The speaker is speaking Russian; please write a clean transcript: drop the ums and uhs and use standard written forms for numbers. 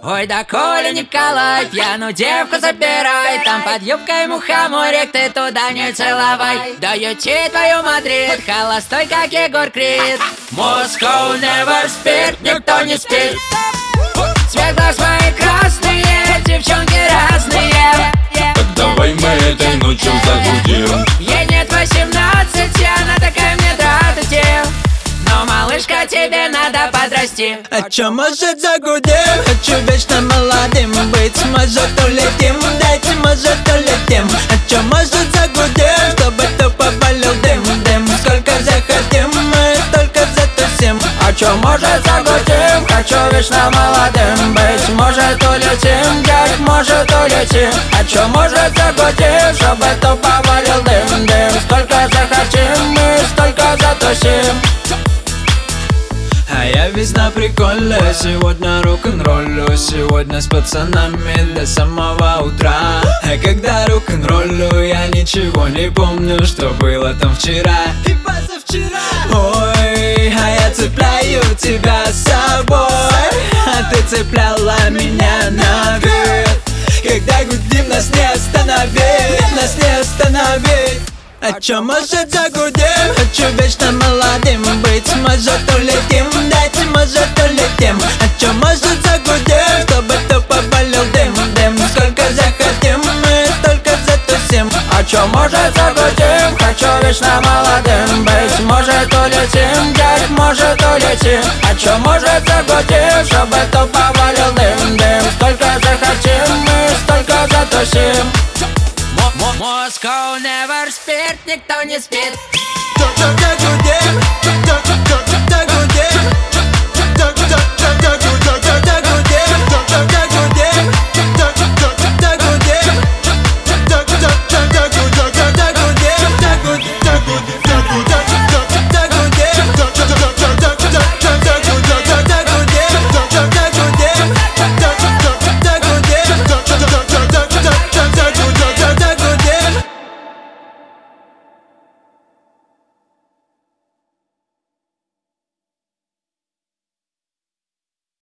Ой, да Коля Николай, пьяную девку забирай. Там под юбкой мухоморик, ты туда не целовай. Даете твою Мадрид, холостой, как Егор Крид. Moscow never спит, никто не спит. Цвет глаз мои красные, девчонки разные. Так давай мы этой ночью загудим. Ей нет 18, она такая мне дрожит. Но, малышка, тебе надо подрасти. А чё, может, загудим? Хочу вечно молодым быть. Может, улетим, дайте, может, улетим. А чё, может, загудим? Чтобы тупо валил дым. Сколько захотим, мы столько затусим. А чё, может, загудим? Хочу вечно молодым быть. Может, улетим, дядь, может, улетим. А чё, может, загудим? Чтобы тупо валил дым. Сколько захотим, мы столько затусим. А я весь на приколе, сегодня рок-н-роллю. Сегодня с пацанами до самого утра. А когда рок-н-роллю, я ничего не помню, что было там вчера и позавчера. Ой, а я цепляю тебя с собой, а ты цепляла меня наверх. Когда гудим, нас не остановить, нас не остановить. А чё, может, загудим? Хочу вечно молодым быть. Может, улетим, дайте, может, улетим. А чё, может, загудим? Чтобы тупо валил дым. Сколько захотим, мы столько затусим. А чё, может, загудим? Хочу вечно молодым быть. Может, улетим, дядь, может, улетим. А чё, может, загудим? Чтобы тупо валил дым. Сколько захотим, мы столько затусим. Moscow never спит, никто не спит.